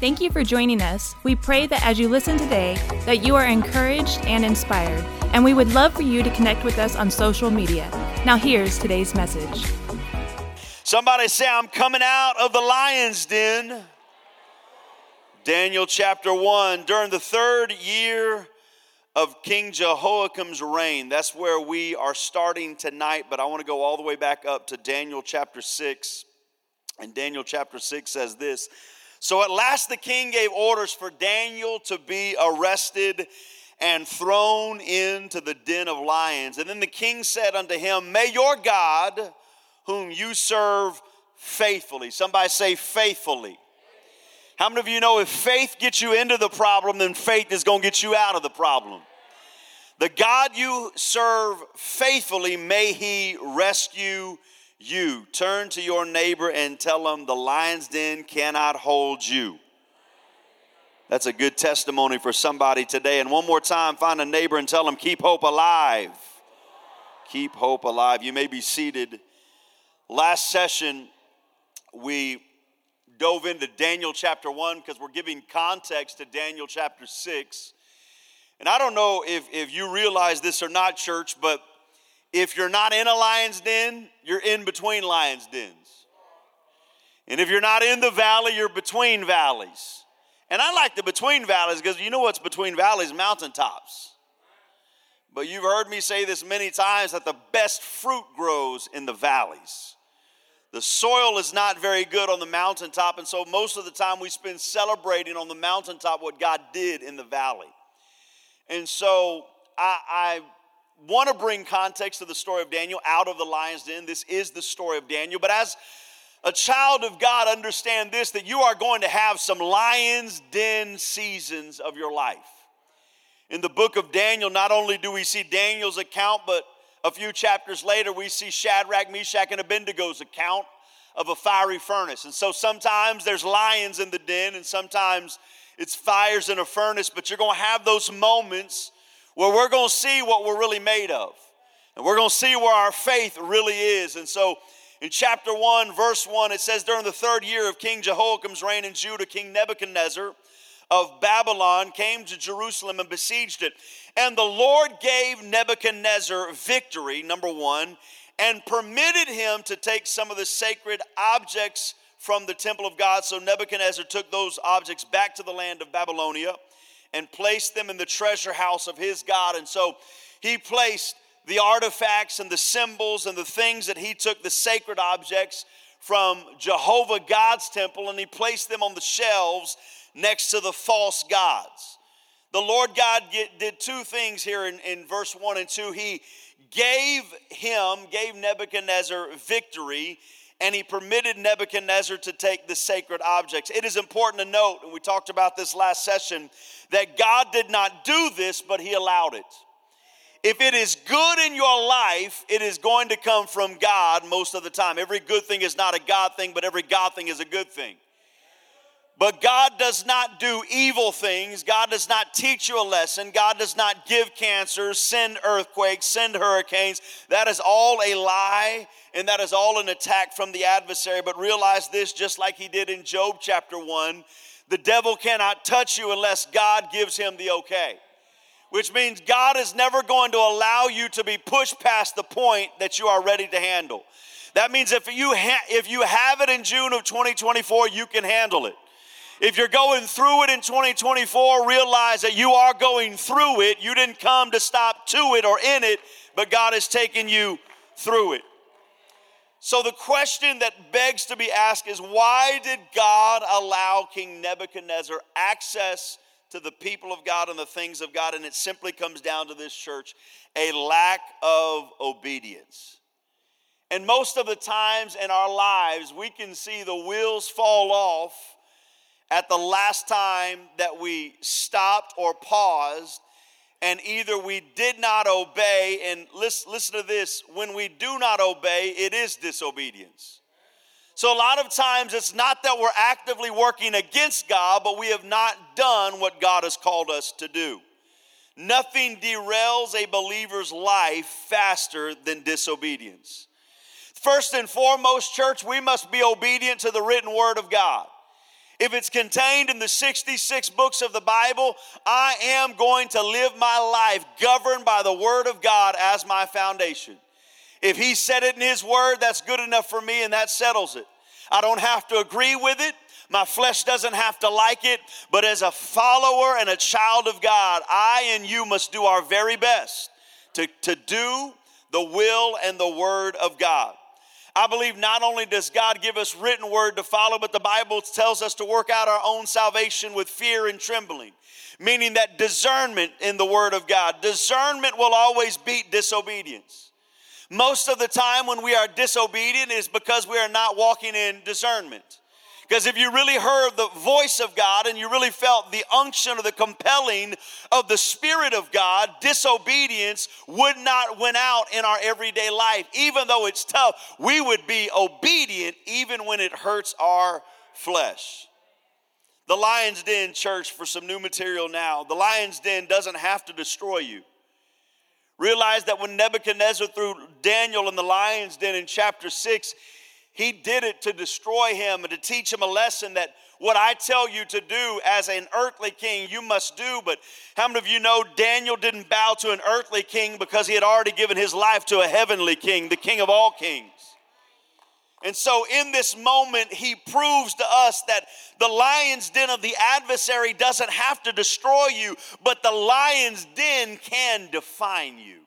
Thank you for joining us. We pray that as you listen today, that you are encouraged and inspired, and we would love for you to connect with us on social media. Now here's today's message. Somebody say, I'm coming out of the lion's den. Daniel chapter 1, during the third year of King Jehoiakim's reign. That's where we are starting tonight, but I want to go all the way back up to Daniel chapter 6. And Daniel chapter 6 says this: So at last the king gave orders for Daniel to be arrested and thrown into the den of lions. And then the king said unto him, May your God, whom you serve faithfully. Somebody say faithfully. How many of you know if faith gets you into the problem, then faith is going to get you out of the problem? The God you serve faithfully, may he rescue you. Turn to your neighbor and tell him the lion's den cannot hold you. That's a good testimony for somebody today. And one more time, find a neighbor and tell him, keep hope alive. Keep hope alive. You may be seated. Last session, we dove into Daniel chapter 1 because we're giving context to Daniel chapter 6. And I don't know if you realize this or not, church, but if you're not in a lion's den, you're in between lions' dens. And if you're not in the valley, you're between valleys. And I like the between valleys because you know what's between valleys? Mountaintops. But you've heard me say this many times that the best fruit grows in the valleys. The soil is not very good on the mountaintop, and so most of the time we spend celebrating on the mountaintop what God did in the valley. And so I want to bring context to the story of Daniel out of the lion's den. This is the story of Daniel. But as a child of God, understand this, that you are going to have some lion's den seasons of your life. In the book of Daniel, not only do we see Daniel's account, but a few chapters later, we see Shadrach, Meshach, and Abednego's account of a fiery furnace. And so sometimes there's lions in the den, and sometimes it's fires in a furnace, but you're going to have those moments where we're going to see what we're really made of. And we're going to see where our faith really is. And so in chapter 1, verse 1, it says, During the third year of King Jehoiakim's reign in Judah, King Nebuchadnezzar of Babylon came to Jerusalem and besieged it. And the Lord gave Nebuchadnezzar victory, number one, and permitted him to take some of the sacred objects from the temple of God. So Nebuchadnezzar took those objects back to the land of Babylonia and placed them in the treasure house of his God. And so he placed the artifacts and the symbols and the things that he took, the sacred objects from Jehovah God's temple, and he placed them on the shelves next to the false gods. The Lord God did two things here in verse 1 and 2. He gave Nebuchadnezzar victory, and he permitted Nebuchadnezzar to take the sacred objects. It is important to note, and we talked about this last session, that God did not do this, but he allowed it. If it is good in your life, it is going to come from God most of the time. Every good thing is not a God thing, but every God thing is a good thing. But God does not do evil things. God does not teach you a lesson. God does not give cancer, send earthquakes, send hurricanes. That is all a lie, and that is all an attack from the adversary. But realize this, just like he did in Job chapter 1, the devil cannot touch you unless God gives him the okay. Which means God is never going to allow you to be pushed past the point that you are ready to handle. That means if you have it in June of 2024, you can handle it. If you're going through it in 2024, realize that you are going through it. You didn't come to stop to it or in it, but God has taken you through it. So the question that begs to be asked is, why did God allow King Nebuchadnezzar access to the people of God and the things of God? And it simply comes down to this, church, a lack of obedience. And most of the times in our lives, we can see the wheels fall off at the last time that we stopped or paused, and either we did not obey, and listen to this, when we do not obey, it is disobedience. So a lot of times it's not that we're actively working against God, but we have not done what God has called us to do. Nothing derails a believer's life faster than disobedience. First and foremost, church, we must be obedient to the written word of God. if it's contained in the 66 books of the Bible, I am going to live my life governed by the Word of God as my foundation. If He said it in His Word, that's good enough for me, and that settles it. I don't have to agree with it. My flesh doesn't have to like it. But as a follower and a child of God, I and you must do our very best to do the will and the Word of God. I believe not only does God give us written word to follow, but the Bible tells us to work out our own salvation with fear and trembling, meaning that discernment in the Word of God. Discernment will always beat disobedience. Most of the time when we are disobedient is because we are not walking in discernment. Because if you really heard the voice of God and you really felt the unction or the compelling of the Spirit of God, disobedience would not win out in our everyday life. Even though it's tough, we would be obedient even when it hurts our flesh. The Lion's Den, church, for some new material now. The Lion's Den doesn't have to destroy you. Realize that when Nebuchadnezzar threw Daniel in the Lion's Den in chapter 6, he did it to destroy him and to teach him a lesson that what I tell you to do as an earthly king, you must do. But how many of you know Daniel didn't bow to an earthly king because he had already given his life to a heavenly king, the King of all kings? And so in this moment, he proves to us that the lion's den of the adversary doesn't have to destroy you, but the lion's den can define you.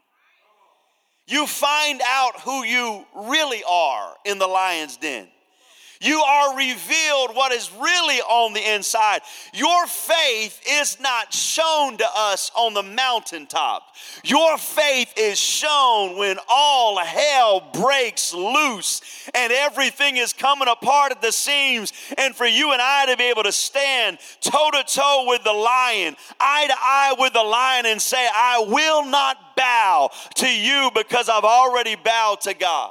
You find out who you really are in the lion's den. You are revealed what is really on the inside. Your faith is not shown to us on the mountaintop. Your faith is shown when all hell breaks loose and everything is coming apart at the seams. And for you and I to be able to stand toe to toe with the lion, eye to eye with the lion, and say, I will not bow to you because I've already bowed to God.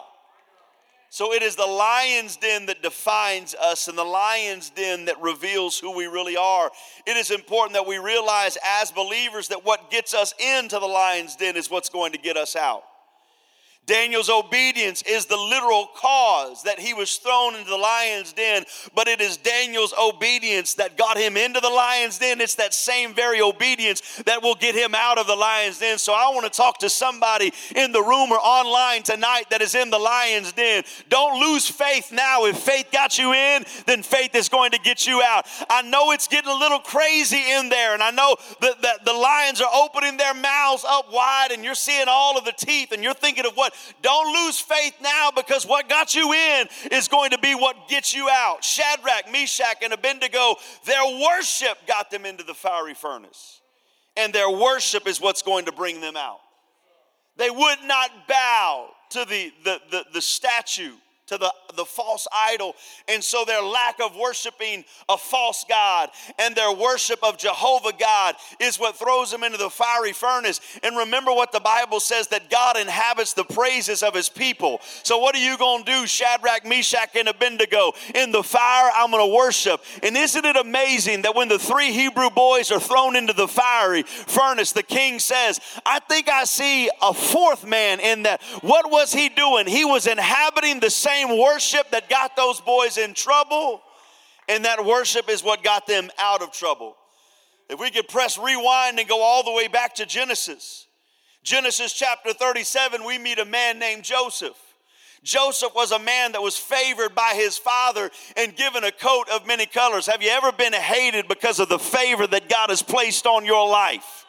So it is the lion's den that defines us and the lion's den that reveals who we really are. It is important that we realize as believers that what gets us into the lion's den is what's going to get us out. Daniel's obedience is the literal cause that he was thrown into the lion's den, but it is Daniel's obedience that got him into the lion's den. It's that same very obedience that will get him out of the lion's den. So I want to talk to somebody in the room or online tonight that is in the lion's den. Don't lose faith now. If faith got you in, then faith is going to get you out. I know it's getting a little crazy in there, and I know that the lions are opening their mouths up wide, and you're seeing all of the teeth, and you're thinking of what. Don't lose faith now, because what got you in is going to be what gets you out. Shadrach, Meshach, and Abednego, their worship got them into the fiery furnace. And their worship is what's going to bring them out. They would not bow to the statue, to the false idol. And so their lack of worshiping a false God and their worship of Jehovah God is what throws them into the fiery furnace. And remember what the Bible says, that God inhabits the praises of his people. So what are you going to do, Shadrach, Meshach, and Abednego? In the fire, I'm going to worship. And isn't it amazing that when the three Hebrew boys are thrown into the fiery furnace, the king says, I think I see a fourth man in that. What was he doing? He was inhabiting the same worship that got those boys in trouble, and that worship is what got them out of trouble. If we could press rewind and go all the way back to Genesis chapter 37, we meet a man named Joseph. Joseph was a man that was favored by his father and given a coat of many colors. Have you ever been hated because of the favor that God has placed on your life?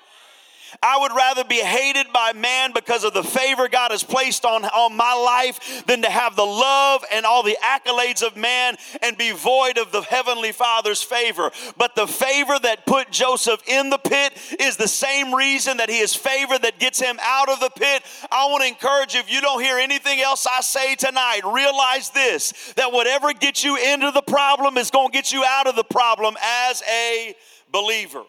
I would rather be hated by man because of the favor God has placed on my life than to have the love and all the accolades of man and be void of the Heavenly Father's favor. But the favor that put Joseph in the pit is the same reason that he is favored that gets him out of the pit. I want to encourage you, if you don't hear anything else I say tonight, realize this, that whatever gets you into the problem is going to get you out of the problem as a believer.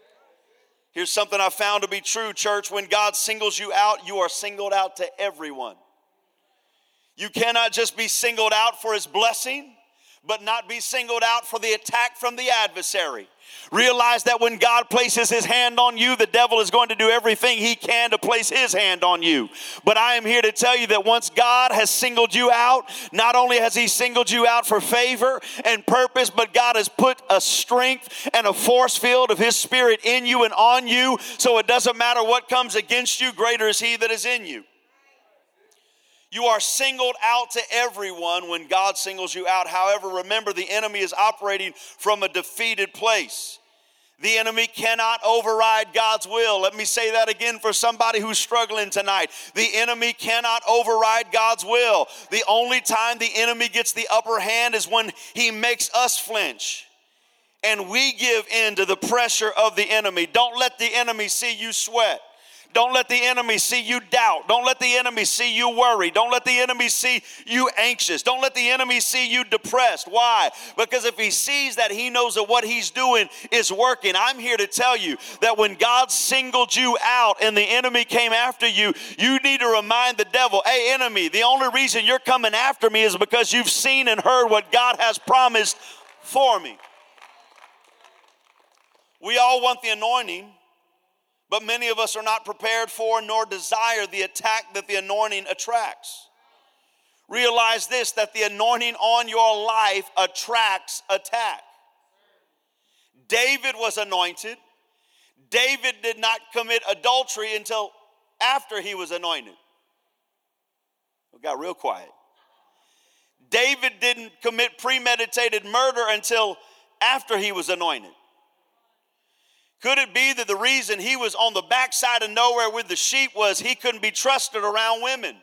Here's something I found to be true, church. When God singles you out, you are singled out to everyone. You cannot just be singled out for his blessing, but not be singled out for the attack from the adversary. Realize that when God places his hand on you, the devil is going to do everything he can to place his hand on you. But I am here to tell you that once God has singled you out, not only has he singled you out for favor and purpose, but God has put a strength and a force field of his spirit in you and on you. So it doesn't matter what comes against you, greater is he that is in you. You are singled out to everyone when God singles you out. However, remember, the enemy is operating from a defeated place. The enemy cannot override God's will. Let me say that again for somebody who's struggling tonight. The enemy cannot override God's will. The only time the enemy gets the upper hand is when he makes us flinch and we give in to the pressure of the enemy. Don't let the enemy see you sweat. Don't let the enemy see you doubt. Don't let the enemy see you worry. Don't let the enemy see you anxious. Don't let the enemy see you depressed. Why? Because if he sees that, he knows that what he's doing is working. I'm here to tell you that when God singled you out and the enemy came after you, you need to remind the devil, hey, enemy, the only reason you're coming after me is because you've seen and heard what God has promised for me. We all want the anointing, but many of us are not prepared for nor desire the attack that the anointing attracts. Realize this, that the anointing on your life attracts attack. David was anointed. David did not commit adultery until after he was anointed. It got real quiet. David didn't commit premeditated murder until after he was anointed. Could it be that the reason he was on the backside of nowhere with the sheep was he couldn't be trusted around women?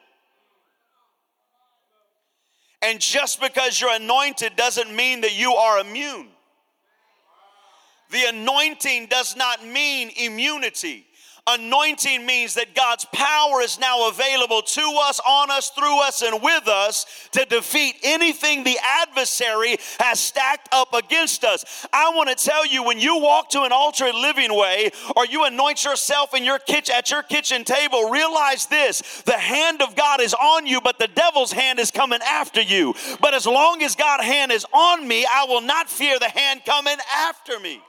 And just because you're anointed doesn't mean that you are immune. The anointing does not mean immunity. Anointing means that God's power is now available to us, on us, through us, and with us to defeat anything the adversary has stacked up against us. I want to tell you, when you walk to an altar at Living Way, or you anoint yourself in your at your kitchen table, realize this: the hand of God is on you, but the devil's hand is coming after you. But as long as God's hand is on me, I will not fear the hand coming after me.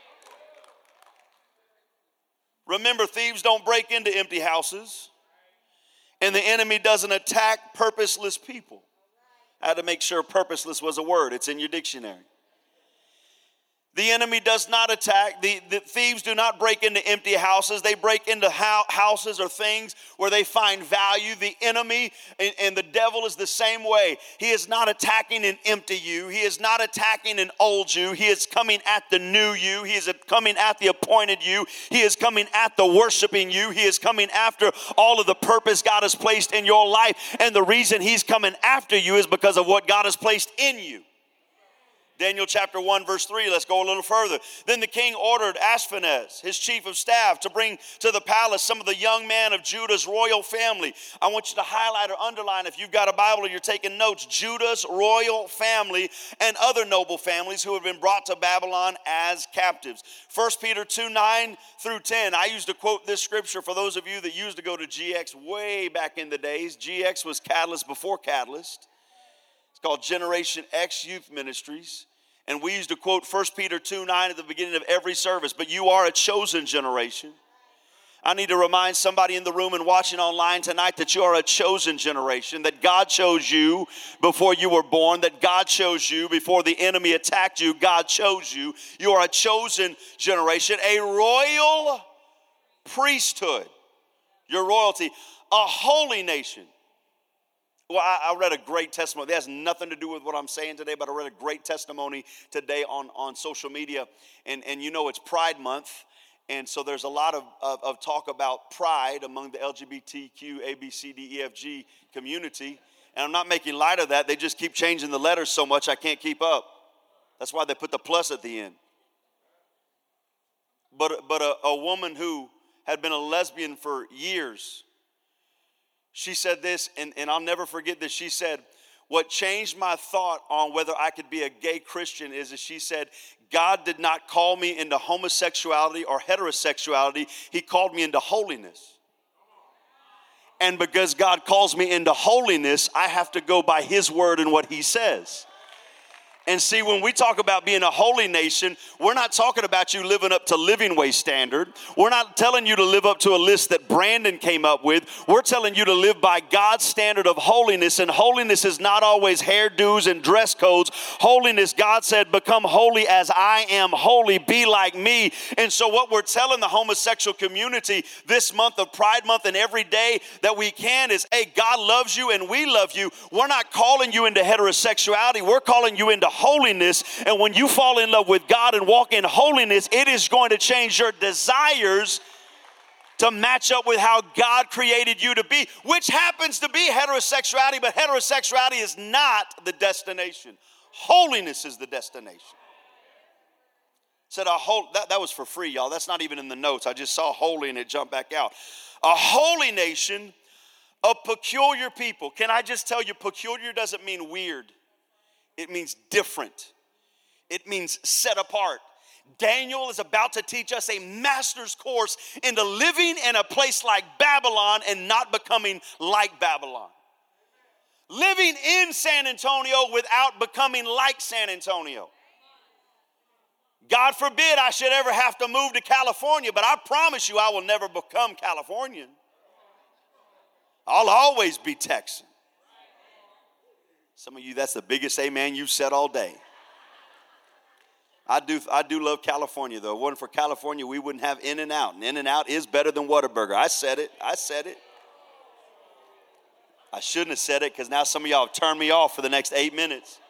Remember, thieves don't break into empty houses, and the enemy doesn't attack purposeless people. I had to make sure purposeless was a word. It's in your dictionary. The enemy does not attack. The thieves do not break into empty houses. They break into houses or things where they find value. The enemy and the devil is the same way. He is not attacking an empty you. He is not attacking an old you. He is coming at the new you. He is coming at the appointed you. He is coming at the worshiping you. He is coming after all of the purpose God has placed in your life. And the reason he's coming after you is because of what God has placed in you. Daniel chapter 1, verse 3, let's go a little further. Then the king ordered Ashpenaz, his chief of staff, to bring to the palace some of the young men of Judah's royal family. I want you to highlight or underline, if you've got a Bible or you're taking notes, Judah's royal family and other noble families who have been brought to Babylon as captives. 1 Peter 2, 9 through 10. I used to quote this scripture for those of you that used to go to GX way back in the days. GX was Catalyst before Catalyst. It's called Generation X Youth Ministries. And we used to quote 1 Peter 2, 9 at the beginning of every service. But you are a chosen generation. I need to remind somebody in the room and watching online tonight that you are a chosen generation, that God chose you before you were born, that God chose you before the enemy attacked you. God chose you. You are a chosen generation, a royal priesthood. Your royalty, a holy nation. Well, I read a great testimony. That has nothing to do with what I'm saying today, but I read a great testimony today on social media. And you know it's Pride Month, and so there's a lot of talk about pride among the LGBTQ, ABCDEFG community. And I'm not making light of that. They just keep changing the letters so much I can't keep up. That's why they put the plus at the end. But a woman who had been a lesbian for years, she said this, and I'll never forget this. She said, what changed my thought on whether I could be a gay Christian is that she said, God did not call me into homosexuality or heterosexuality. He called me into holiness. And because God calls me into holiness, I have to go by his word and what he says. And see, when we talk about being a holy nation, we're not talking about you living up to Living Way standard. We're not telling you to live up to a list that Brandon came up with. We're telling you to live by God's standard of holiness. And holiness is not always hairdos and dress codes. Holiness, God said, become holy as I am holy. Be like me. And so what we're telling the homosexual community this month of Pride Month and every day that we can is, hey, God loves you and we love you. We're not calling you into heterosexuality. We're calling you into holiness. And when you fall in love with God and walk in holiness, it is going to change your desires to match up with how God created you to be, which happens to be heterosexuality, but heterosexuality is not the destination. Holiness is the destination. Said that was for free, y'all. That's not even in the notes. I just saw holy and it jumped back out. A holy nation of peculiar people. Can I just tell you, peculiar doesn't mean weird. It means different. It means set apart. Daniel is about to teach us a master's course into living in a place like Babylon and not becoming like Babylon. Living in San Antonio without becoming like San Antonio. God forbid I should ever have to move to California, but I promise you I will never become Californian. I'll always be Texan. Some of you, that's the biggest amen you've said all day. I do love California, though. If it wasn't for California, we wouldn't have In-N-Out. And In-N-Out is better than Whataburger. I said it. I shouldn't have said it because now some of y'all have turned me off for the next 8 minutes.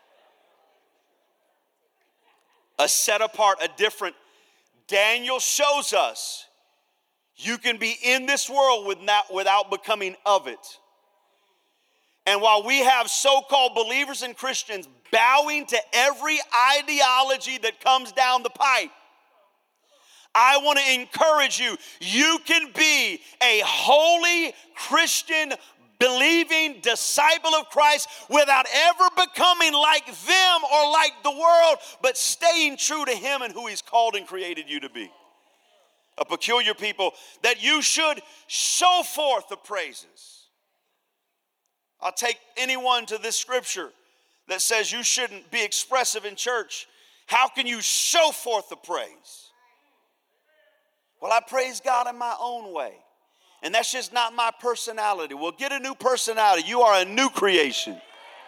A set apart, a different. Daniel shows us you can be in this world without becoming of it. And while we have so-called believers and Christians bowing to every ideology that comes down the pipe, I want to encourage you. You can be a holy Christian, believing disciple of Christ without ever becoming like them or like the world, but staying true to Him and who He's called and created you to be. A peculiar people that you should show forth the praises. I'll take anyone to this scripture that says you shouldn't be expressive in church. How can you show forth the praise? Well, I praise God in my own way. And that's just not my personality. Well, get a new personality. You are a new creation.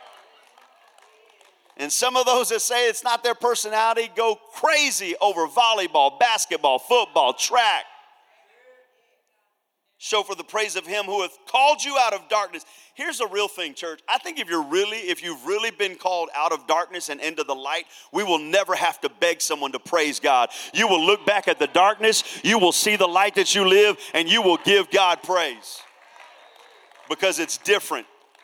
And some of those that say it's not their personality go crazy over volleyball, basketball, football, track. Show for the praise of Him who hath called you out of darkness. Here's the real thing, church. I think if you've really been called out of darkness and into the light, we will never have to beg someone to praise God. You will look back at the darkness, you will see the light that you live, and you will give God praise. Because it's different.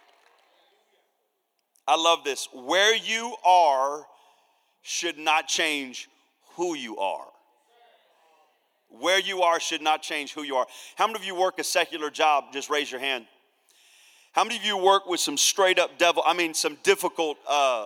I love this. Where you are should not change who you are. Where you are should not change who you are. How many of you work a secular job? Just raise your hand. How many of you work with some straight up some difficult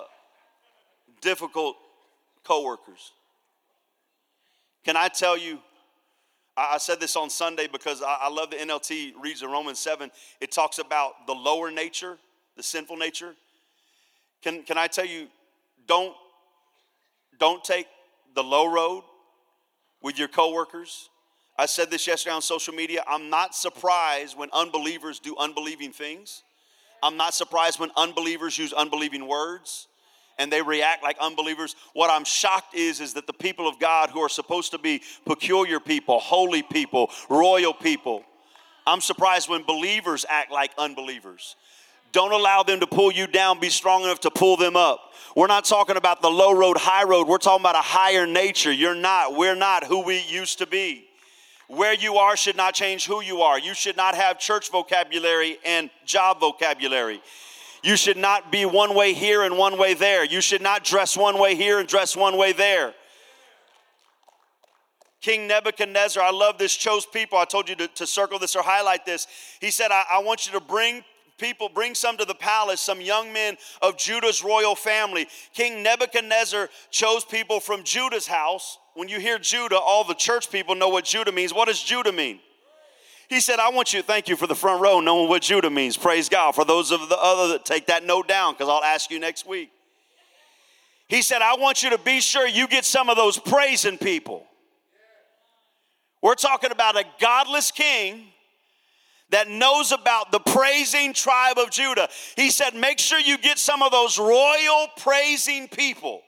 coworkers? Can I tell you, I said this on Sunday because I love the NLT reads in Romans 7. It talks about the lower nature, the sinful nature. Can I tell you, don't take the low road with your coworkers. I said this yesterday on social media. I'm not surprised when unbelievers do unbelieving things. I'm not surprised when unbelievers use unbelieving words and they react like unbelievers. What I'm shocked is that the people of God who are supposed to be peculiar people, holy people, royal people, I'm surprised when believers act like unbelievers. Don't allow them to pull you down. Be strong enough to pull them up. We're not talking about the low road, high road. We're talking about a higher nature. We're not who we used to be. Where you are should not change who you are. You should not have church vocabulary and job vocabulary. You should not be one way here and one way there. You should not dress one way here and dress one way there. King Nebuchadnezzar, I love this, chose people. I told you to circle this or highlight this. He said, I want you to bring some to the palace, some young men of Judah's royal family. King Nebuchadnezzar chose people from Judah's house. When you hear Judah, all the church people know what Judah means. What does Judah mean? He said, I want you to thank you for the front row knowing what Judah means. Praise God. For those of the other that take that note down, because I'll ask you next week. He said, I want you to be sure you get some of those praising people. We're talking about a godless king that knows about the praising tribe of Judah. He said, make sure you get some of those royal praising people.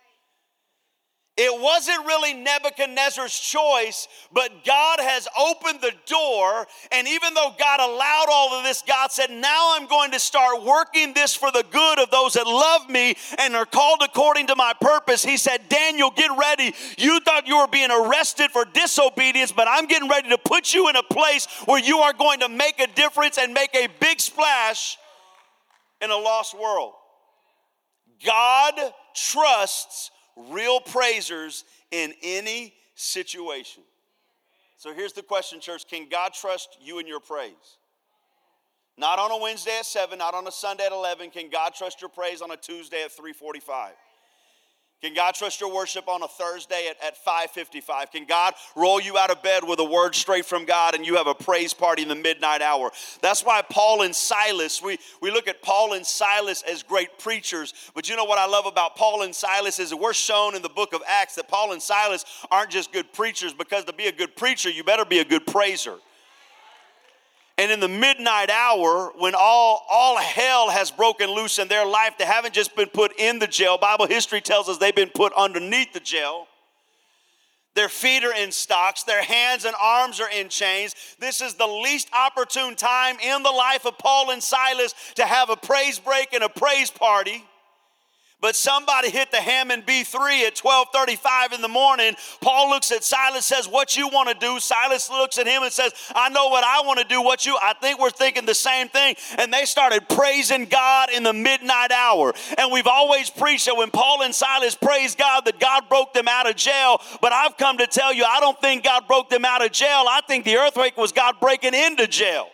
It wasn't really Nebuchadnezzar's choice, but God has opened the door, and even though God allowed all of this, God said, now I'm going to start working this for the good of those that love me and are called according to my purpose. He said, Daniel, get ready. You thought you were being arrested for disobedience, but I'm getting ready to put you in a place where you are going to make a difference and make a big splash in a lost world. God trusts real praisers in any situation. So here's the question, church. Can God trust you in your praise? Not on a Wednesday at 7, not on a Sunday at 11. Can God trust your praise on a Tuesday at 3:45? Can God trust your worship on a Thursday at 5:55? Can God roll you out of bed with a word straight from God and you have a praise party in the midnight hour? That's why Paul and Silas, we look at Paul and Silas as great preachers. But you know what I love about Paul and Silas is that we're shown in the book of Acts that Paul and Silas aren't just good preachers, because to be a good preacher, you better be a good praiser. And in the midnight hour, when all hell has broken loose in their life, they haven't just been put in the jail. Bible history tells us they've been put underneath the jail. Their feet are in stocks. Their hands and arms are in chains. This is the least opportune time in the life of Paul and Silas to have a praise break and a praise party. But somebody hit the Hammond B3 at 12:35 in the morning. Paul looks at Silas, says, what you want to do? Silas looks at him and says, I know what I want to do. I think we're thinking the same thing. And they started praising God in the midnight hour. And we've always preached that when Paul and Silas praised God, that God broke them out of jail. But I've come to tell you, I don't think God broke them out of jail. I think the earthquake was God breaking into jail.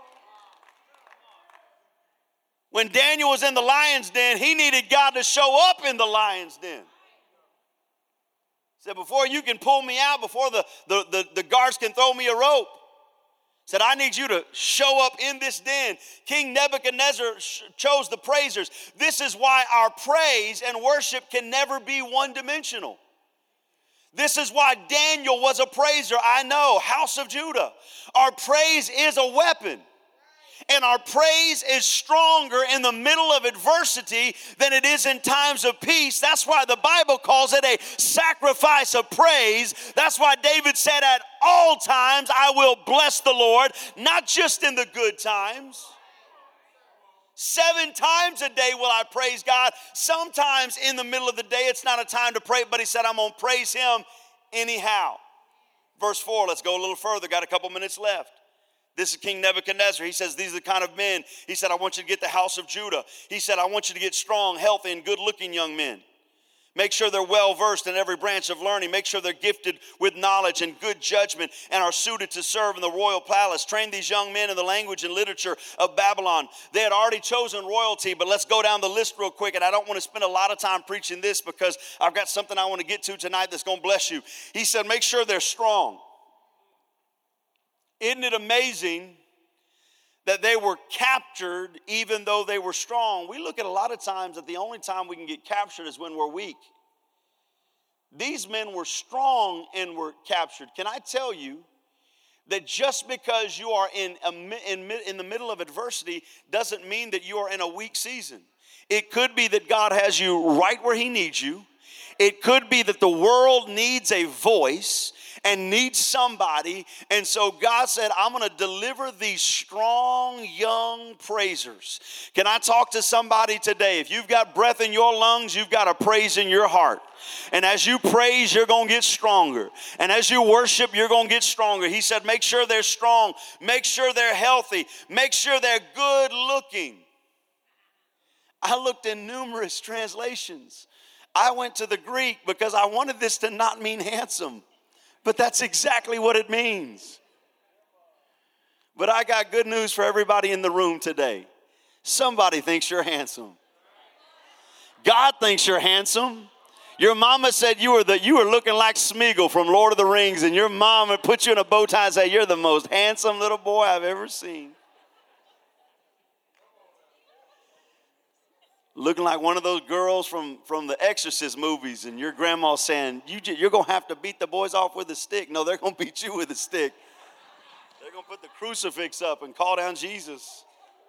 When Daniel was in the lion's den, he needed God to show up in the lion's den. He said, before you can pull me out, before the guards can throw me a rope, said, I need you to show up in this den. King Nebuchadnezzar chose the praisers. This is why our praise and worship can never be one-dimensional. This is why Daniel was a praiser. I know, House of Judah. Our praise is a weapon. And our praise is stronger in the middle of adversity than it is in times of peace. That's why the Bible calls it a sacrifice of praise. That's why David said, at all times I will bless the Lord, not just in the good times. 7 times a day will I praise God. Sometimes in the middle of the day, it's not a time to pray, but he said, I'm going to praise him anyhow. Verse 4, let's go a little further. Got a couple minutes left. This is King Nebuchadnezzar. He says, these are the kind of men. He said, I want you to get the house of Judah. He said, I want you to get strong, healthy, and good-looking young men. Make sure they're well-versed in every branch of learning. Make sure they're gifted with knowledge and good judgment and are suited to serve in the royal palace. Train these young men in the language and literature of Babylon. They had already chosen royalty, but let's go down the list real quick. And I don't want to spend a lot of time preaching this because I've got something I want to get to tonight that's going to bless you. He said, make sure they're strong. Isn't it amazing that they were captured even though they were strong? We look at a lot of times that the only time we can get captured is when we're weak. These men were strong and were captured. Can I tell you that just because you are in the middle of adversity doesn't mean that you are in a weak season? It could be that God has you right where he needs you. It could be that the world needs a voice and needs somebody. And so God said, I'm going to deliver these strong young praisers. Can I talk to somebody today? If you've got breath in your lungs, you've got a praise in your heart. And as you praise, you're going to get stronger. And as you worship, you're going to get stronger. He said, make sure they're strong. Make sure they're healthy. Make sure they're good looking. I looked in numerous translations. I went to the Greek because I wanted this to not mean handsome. But that's exactly what it means. But I got good news for everybody in the room today. Somebody thinks you're handsome. God thinks you're handsome. Your mama said you were looking like Smeagol from Lord of the Rings, and your mama put you in a bow tie and said, you're the most handsome little boy I've ever seen. looking like one of those girls from the Exorcist movies, and your grandma saying, you're going to have to beat the boys off with a stick. No, they're going to beat you with a stick. They're going to put the crucifix up and call down Jesus.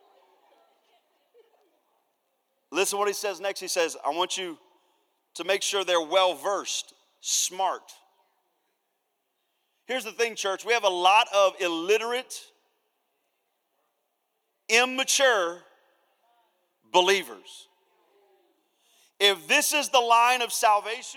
Listen to what he says next. He says, I want you to make sure they're well-versed, smart. Here's the thing, church. We have a lot of illiterate, immature believers. If this is the line of salvation,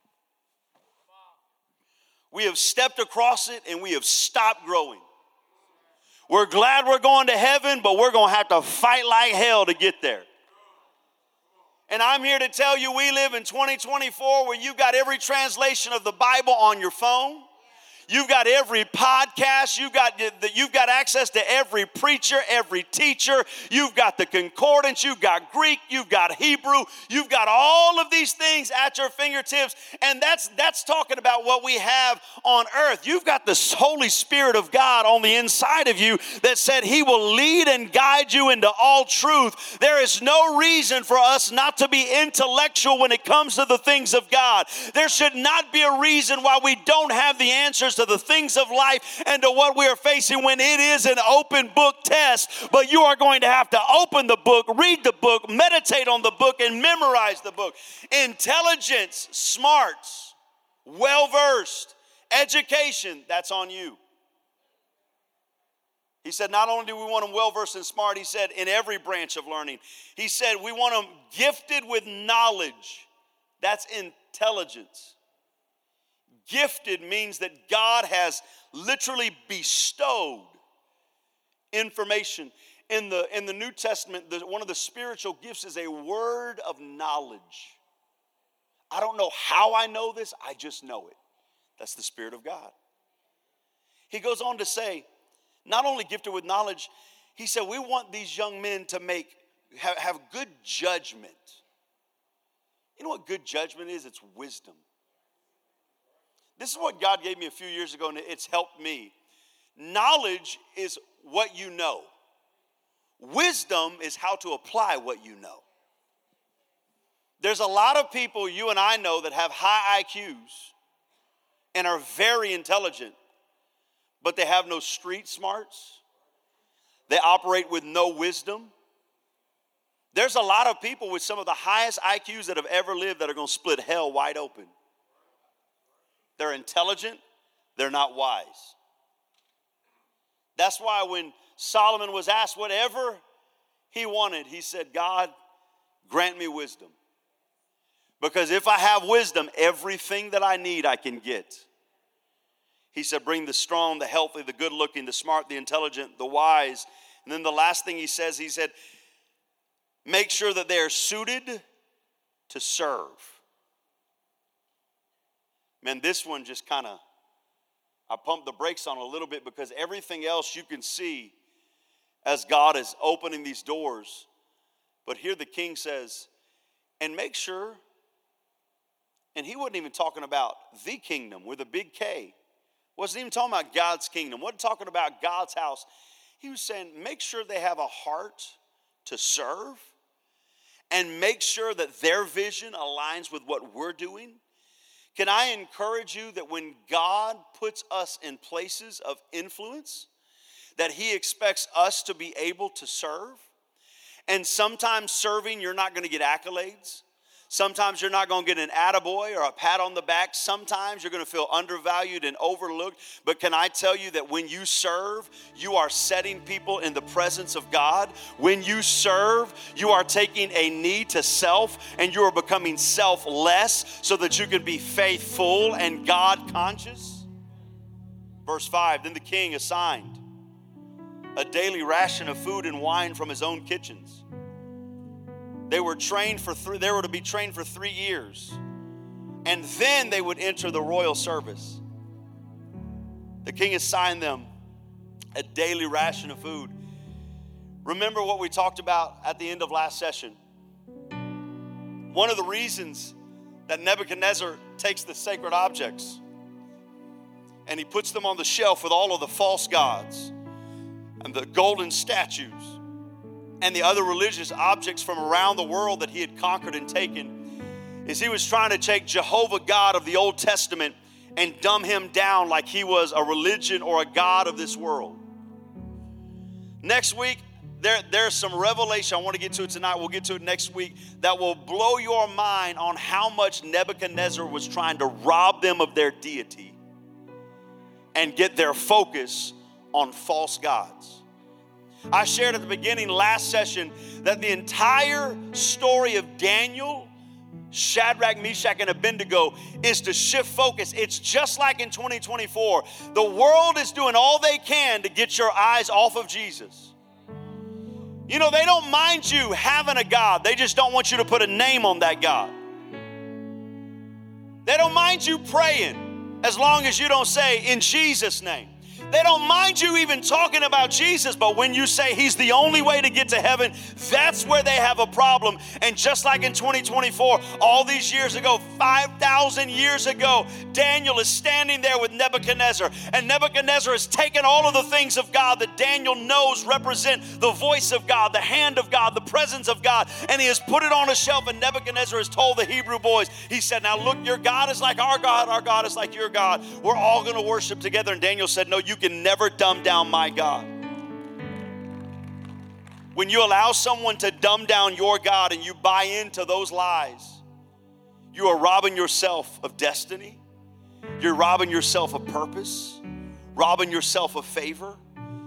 we have stepped across it and we have stopped growing. We're glad we're going to heaven, but we're going to have to fight like hell to get there. And I'm here to tell you, we live in 2024 where you've got every translation of the Bible on your phone. You've got every podcast. You've got access to every preacher, every teacher. You've got the concordance. You've got Greek. You've got Hebrew. You've got all of these things at your fingertips. And that's talking about what we have on earth. You've got the Holy Spirit of God on the inside of you that said he will lead and guide you into all truth. There is no reason for us not to be intellectual when it comes to the things of God. There should not be a reason why we don't have the answers to the things of life and to what we are facing when it is an open book test. But you are going to have to open the book, read the book, meditate on the book, and memorize the book. Intelligence, smarts, well-versed, education, that's on you. He said not only do we want them well-versed and smart, he said in every branch of learning. He said we want them gifted with knowledge. That's intelligence. Gifted means that God has literally bestowed information. In the New Testament, one of the spiritual gifts is a word of knowledge. I don't know how I know this, I just know it. That's the Spirit of God. He goes on to say, not only gifted with knowledge, he said we want these young men to have good judgment. You know what good judgment is? It's wisdom. This is what God gave me a few years ago, and it's helped me. Knowledge is what you know. Wisdom is how to apply what you know. There's a lot of people you and I know that have high IQs and are very intelligent, but they have no street smarts. They operate with no wisdom. There's a lot of people with some of the highest IQs that have ever lived that are going to split hell wide open. They're intelligent, they're not wise. That's why when Solomon was asked whatever he wanted, he said, God, grant me wisdom. Because if I have wisdom, everything that I need I can get. He said, bring the strong, the healthy, the good looking, the smart, the intelligent, the wise. And then the last thing he said, make sure that they are suited to serve. Man, this one just I pumped the brakes on a little bit because everything else you can see as God is opening these doors. But here the king says, and make sure, and he wasn't even talking about the kingdom with a big K. Wasn't even talking about God's kingdom. Wasn't talking about God's house. He was saying, make sure they have a heart to serve and make sure that their vision aligns with what we're doing. Can I encourage you that when God puts us in places of influence, that he expects us to be able to serve? And sometimes serving, you're not going to get accolades. Sometimes you're not going to get an attaboy or a pat on the back. Sometimes you're going to feel undervalued and overlooked. But can I tell you that when you serve, you are setting people in the presence of God. When you serve, you are taking a knee to self and you are becoming selfless so that you can be faithful and God conscious. Verse 5, then the king assigned a daily ration of food and wine from his own kitchens. They were to be trained for 3 years, and then they would enter the royal service. The king assigned them a daily ration of food. Remember what we talked about at the end of last session. One of the reasons that Nebuchadnezzar takes the sacred objects and he puts them on the shelf with all of the false gods and the golden statues and the other religious objects from around the world that he had conquered and taken is he was trying to take Jehovah God of the Old Testament and dumb him down like he was a religion or a god of this world. Next week, there's some revelation I want to get to it tonight. We'll get to it next week that will blow your mind on how much Nebuchadnezzar was trying to rob them of their deity and get their focus on false gods. I shared at the beginning last session that the entire story of Daniel, Shadrach, Meshach, and Abednego is to shift focus. It's just like in 2024. The world is doing all they can to get your eyes off of Jesus. You know, they don't mind you having a God. They just don't want you to put a name on that God. They don't mind you praying as long as you don't say, in Jesus' name. They don't mind you even talking about Jesus, but when you say he's the only way to get to heaven, that's where they have a problem. And just like in 2024, all these years ago, 5,000 years ago, Daniel is standing there with Nebuchadnezzar. And Nebuchadnezzar has taken all of the things of God that Daniel knows represent the voice of God, the hand of God, the presence of God. And he has put it on a shelf, and Nebuchadnezzar has told the Hebrew boys, he said, now look, your God is like our God is like your God. We're all going to worship together. And Daniel said, no, you can never dumb down my God. When you allow someone to dumb down your God and you buy into those lies, you are robbing yourself of destiny. You're robbing yourself of purpose, robbing yourself of favor.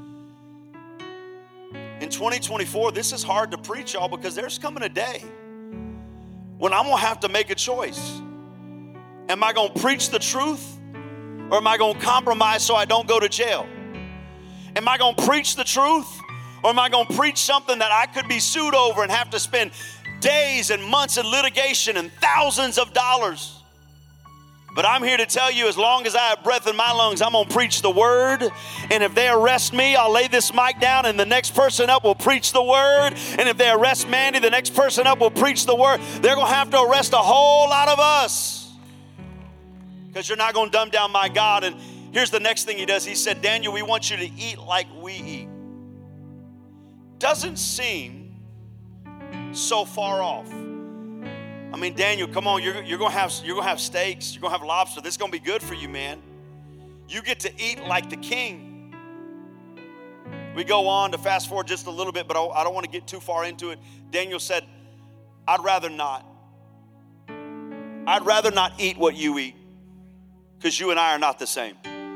In 2024, this is hard to preach, y'all, because there's coming a day when I'm going to have to make a choice. Am I going to preach the truth? Or am I going to compromise so I don't go to jail? Am I going to preach the truth? Or am I going to preach something that I could be sued over and have to spend days and months in litigation and thousands of dollars? But I'm here to tell you, as long as I have breath in my lungs, I'm going to preach the word. And if they arrest me, I'll lay this mic down and the next person up will preach the word. And if they arrest Mandy, the next person up will preach the word. They're going to have to arrest a whole lot of us, because you're not going to dumb down my God. And here's the next thing he does. He said, Daniel, we want you to eat like we eat. Doesn't seem so far off. I mean, Daniel, come on, you're going to have steaks. You're going to have lobster. This is going to be good for you, man. You get to eat like the king. We go on to fast forward just a little bit, but I don't want to get too far into it. Daniel said, I'd rather not. I'd rather not eat what you eat, because you and I are not the same.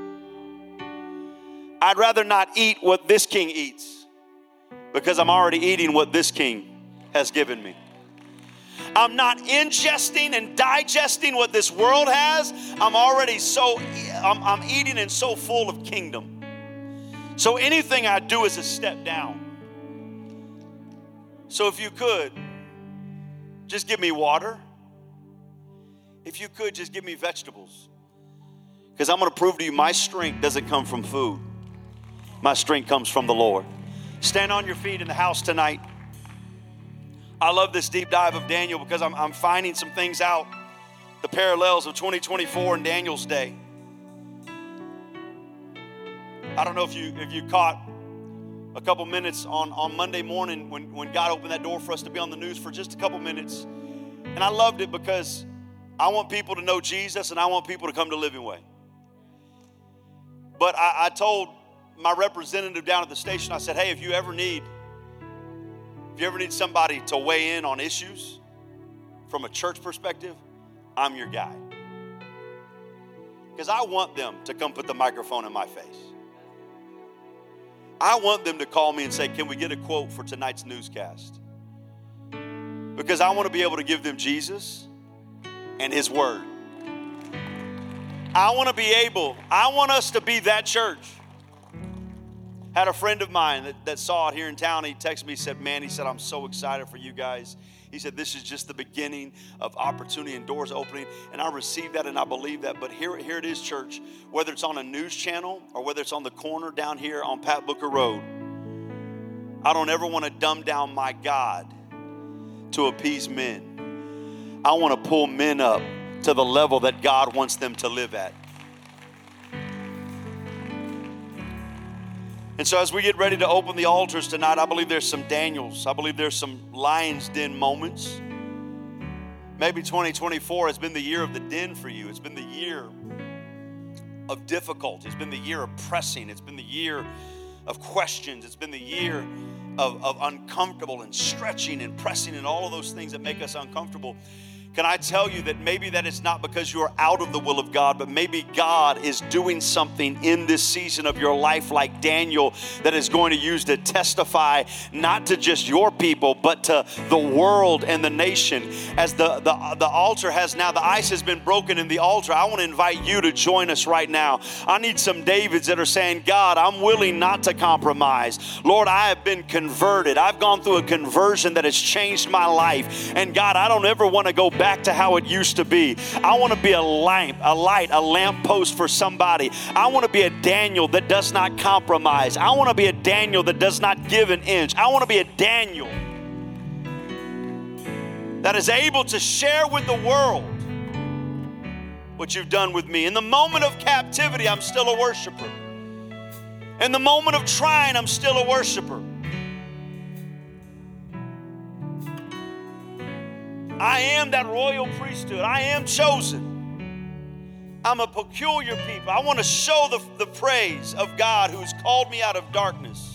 I'd rather not eat what this king eats, because I'm already eating what this king has given me. I'm not ingesting and digesting what this world has. I'm eating and so full of kingdom. So anything I do is a step down. So if you could, just give me water. If you could, just give me vegetables. Because I'm going to prove to you my strength doesn't come from food. My strength comes from the Lord. Stand on your feet in the house tonight. I love this deep dive of Daniel because I'm finding some things out, the parallels of 2024 and Daniel's day. I don't know if you caught a couple minutes on Monday morning when God opened that door for us to be on the news for just a couple minutes. And I loved it because I want people to know Jesus and I want people to come to Living Way. But I told my representative down at the station, I said, hey, if you ever need somebody to weigh in on issues from a church perspective, I'm your guy. Because I want them to come put the microphone in my face. I want them to call me and say, can we get a quote for tonight's newscast? Because I want to be able to give them Jesus and his word. I want us to be that church. Had a friend of mine that saw it here in town. He texted me, he said, man, I'm so excited for you guys. He said, this is just the beginning of opportunity and doors opening. And I received that and I believe that. But here it is, church. Whether it's on a news channel or whether it's on the corner down here on Pat Booker Road, I don't ever want to dumb down my God to appease men. I want to pull men up to the level that God wants them to live at. And so as we get ready to open the altars tonight, I believe there's some Daniels. I believe there's some lion's den moments. Maybe 2024 has been the year of the den for you. It's been the year of difficulty. It's been the year of pressing. It's been the year of questions. It's been the year of uncomfortable and stretching and pressing and all of those things that make us uncomfortable. Can I tell you that maybe that is not because you are out of the will of God, but maybe God is doing something in this season of your life like Daniel that is going to use to testify not to just your people, but to the world and the nation. As the altar has now, the ice has been broken in the altar, I want to invite you to join us right now. I need some Davids that are saying, God, I'm willing not to compromise. Lord, I have been converted. I've gone through a conversion that has changed my life. And God, I don't ever want to go back to how it used to be. I want to be a light, a lamp post for somebody. I want to be a Daniel that does not compromise. I want to be a Daniel that does not give an inch. I want to be a Daniel that is able to share with the world what you've done with me. In the moment of captivity, I'm still a worshiper. In the moment of trying, I'm still a worshiper. I am that royal priesthood. I am chosen. I'm a peculiar people. I want to show the praise of God who's called me out of darkness.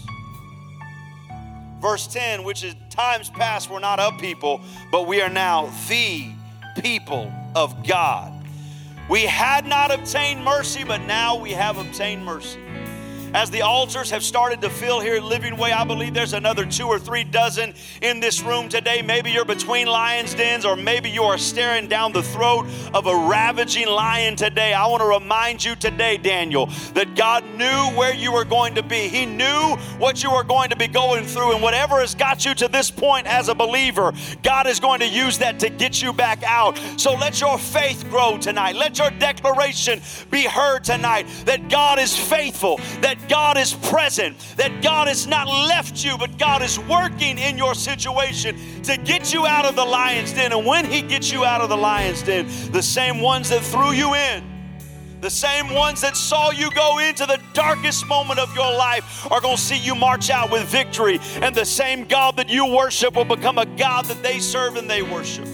Verse 10, which is times past we're not a people, but we are now the people of God. We had not obtained mercy, but now we have obtained mercy. As the altars have started to fill here at Living Way, I believe there's another 2 or 3 dozen in this room today. Maybe you're between lions' dens, or maybe you are staring down the throat of a ravaging lion today. I want to remind you today, Daniel, that God knew where you were going to be. He knew what you were going to be going through, and whatever has got you to this point as a believer, God is going to use that to get you back out. So let your faith grow tonight. Let your declaration be heard tonight that God is faithful, that God is present, that God has not left you, but God is working in your situation to get you out of the lion's den. And when He gets you out of the lion's den, the same ones that threw you in, the same ones that saw you go into the darkest moment of your life are going to see you march out with victory. And the same God that you worship will become a God that they serve and they worship.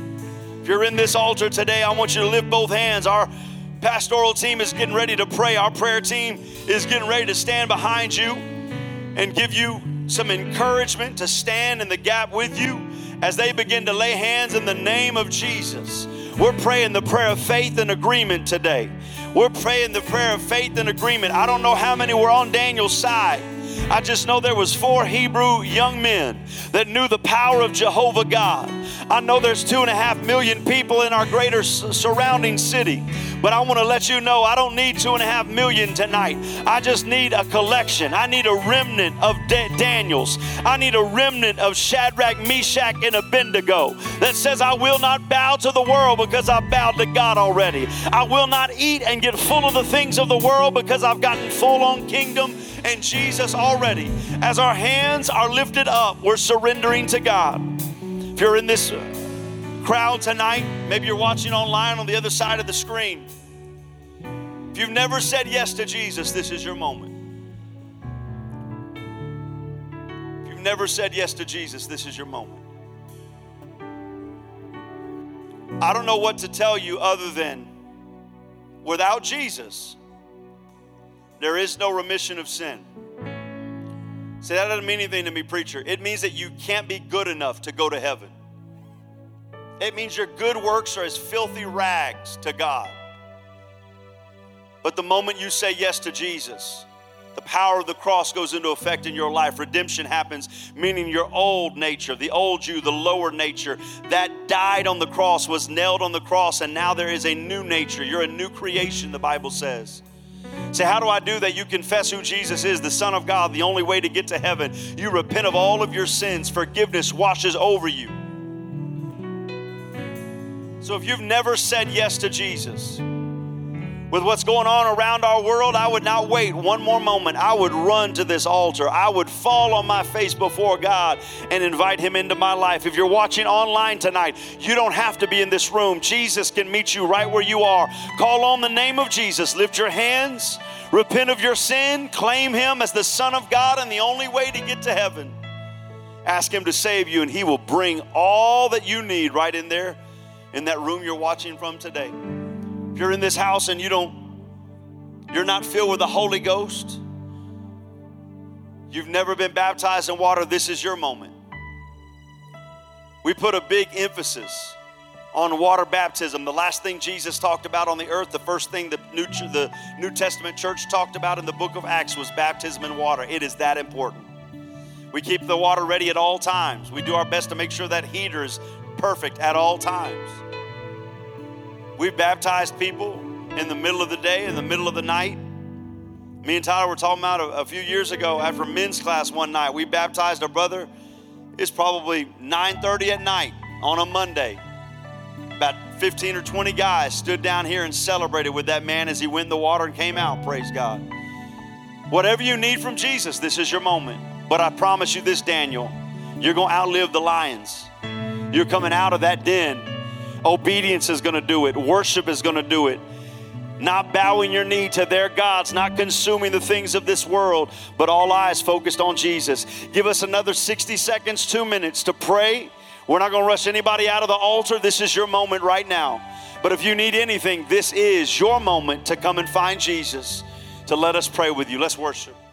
If you're in this altar today, I want you to lift both hands. Our pastoral team is getting ready to pray. Our prayer team is getting ready to stand behind you and give you some encouragement to stand in the gap with you as they begin to lay hands in the name of Jesus. We're praying the prayer of faith and agreement today. We're praying the prayer of faith and agreement. I don't know how many were on Daniel's side. I just know there was 4 Hebrew young men that knew the power of Jehovah God. I know there's 2.5 million people in our greater surrounding city. But I want to let you know I don't need 2.5 million tonight. I just need a collection. I need a remnant of Daniels. I need a remnant of Shadrach, Meshach, and Abednego that says, I will not bow to the world because I've bowed to God already. I will not eat and get full of the things of the world because I've gotten full on kingdom and Jesus already. As our hands are lifted up, we're surrendering to God. If you're in this crowd tonight, maybe you're watching online on the other side of the screen. If you've never said yes to Jesus, this is your moment. If you've never said yes to Jesus, this is your moment. I don't know what to tell you other than without Jesus, there is no remission of sin. See, that doesn't mean anything to me, preacher. It means that you can't be good enough to go to heaven. It means your good works are as filthy rags to God. But the moment you say yes to Jesus, the power of the cross goes into effect in your life. Redemption happens, meaning your old nature, the old you, the lower nature that died on the cross, was nailed on the cross, and now there is a new nature. You're a new creation, the Bible says. Say, how do I do that? You confess who Jesus is, the Son of God, the only way to get to heaven. You repent of all of your sins. Forgiveness washes over you. So if you've never said yes to Jesus, With what's going on around our world, I would not wait one more moment. I would run to this altar. I would fall on my face before God and invite him into my life. If you're watching online tonight, you don't have to be in this room. Jesus can meet you right where you are. Call on the name of Jesus. Lift your hands. Repent of your sin. Claim him as the Son of God and the only way to get to heaven. Ask him to save you, and he will bring all that you need right in there in that room you're watching from today. If you're in this house and you're not filled with the Holy Ghost, you've never been baptized in water, this is your moment. We put a big emphasis on water baptism. The last thing Jesus talked about on the earth, the first thing the New Testament church talked about in the book of Acts was baptism in water. It is that important. We keep the water ready at all times. We do our best to make sure that heater is perfect at all times. We've baptized people in the middle of the day, in the middle of the night. Me and Tyler were talking about a few years ago after men's class one night. We baptized a brother. It's probably 9:30 at night on a Monday. About 15 or 20 guys stood down here and celebrated with that man as he went in the water and came out. Praise God. Whatever you need from Jesus, this is your moment. But I promise you this, Daniel, you're going to outlive the lions. You're coming out of that den. Obedience is going to do it. Worship is going to do it. Not bowing your knee to their gods, not consuming the things of this world, but all eyes focused on Jesus. Give us another 60 seconds, 2 minutes to pray. We're not going to rush anybody out of the altar. This is your moment right now. But if you need anything, this is your moment to come and find Jesus, to let us pray with you. Let's worship.